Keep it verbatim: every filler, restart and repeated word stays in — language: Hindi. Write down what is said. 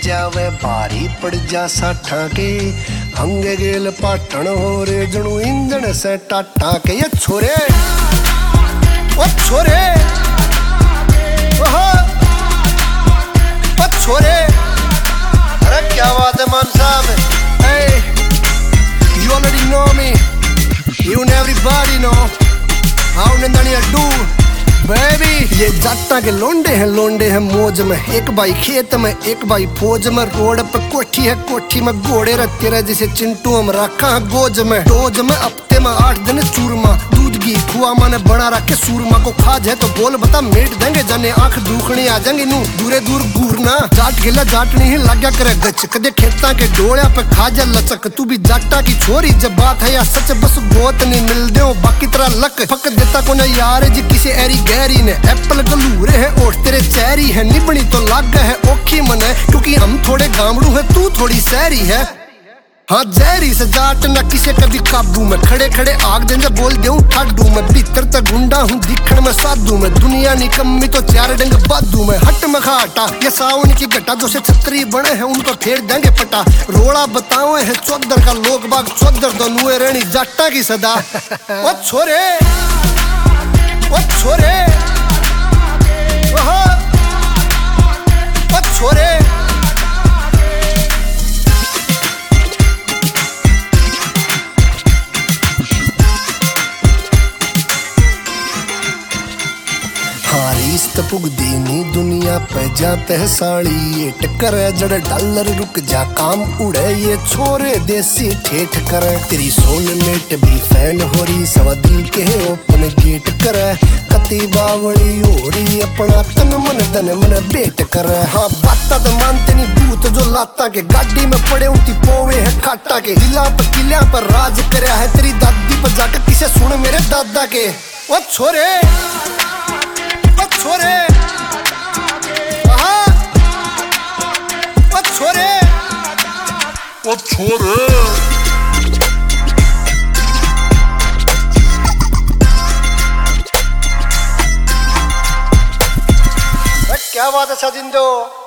जावे भारी पड़ जा साठा के हंगे गेल पाटन हो रे जणू इंजन से टाटा के। ये छोरे ओ छोरे ओहो ओ छोरे, अरे क्या बात है मान साहब। Hey, you already know me, you and everybody know how नंदनिया do baby। ये जाटा के लोंडे हैं लोंडे हैं मौज में, एक भाई खेत में एक भाई फौज में। रोड पे कोठी है कोठी में घोड़े रखते रहे जिसे चिंटू हम रखा है गोज में। डोज में हफ्ते में आठ दिन चूरमा, दूध घी खुआ माने बना रखे सूरमा को। खा जाए तो बोल बता मेट देंगे जाने आंख दुखनी आ जाएंगे नू दूरे दूर घूरना। जाट गिला जाटनी ही लाग्या करे गच कदे खेता के डोलिया पे खा जा लचक। तू भी जाटा की छोरी जब बात है या सच बस बहुत नहीं मिल दे बाकी तरह लक फक देता को ना यार जी किसी एरी गहरी ने। एप्पल गलूरे है और तेरे चेहरी है निबनी तो लाग है ओखी मन है क्योंकि हम थोड़े गामड़ू है तू थोड़ी शहरी है। हाँ जहरी से जाट न किसे कभी काबू में, खड़े खड़े आग देंगे बोल दूं ठाडू मैं। भीतर तक गुंडा हूँ दिखण में साधु मैं, दुनिया निकम्मी तो चार डंग बादू मैं। हट में खाटा ये सावन की घटा जो से छतरी बने हैं उनको फेर देंगे पटा। रोड़ा बतावे है चौधर का लोग बाग चौधर दोनों रेणी जाटा की सदा। ओ छोरे ओ छोरे ओहो ओ छोरे, पुगदी नी दुनिया पे जाते है साड़ी एट करे जड़ डॉलर रुक जा काम उड़े। ये छोरे देसी ठेठ करे तेरी सोलमेट भी फैन हो रही सवा दिल के ओपन गेट करे। कती बावड़ी हो रही अपना तन मन धन मन बेट करे। हाँ बाता तो मानते नहीं भूत जो लाता के गाड़ी में पड़े उठी पोवे है काटा के। दिला पर किलिया पर राज करे है तेरी दादी पर जाकर किसे सुन मेरे दादा के। ओ छोरे छोरे आहा ओ छोरे ओ छोरे, क्या बात है साजिंदो।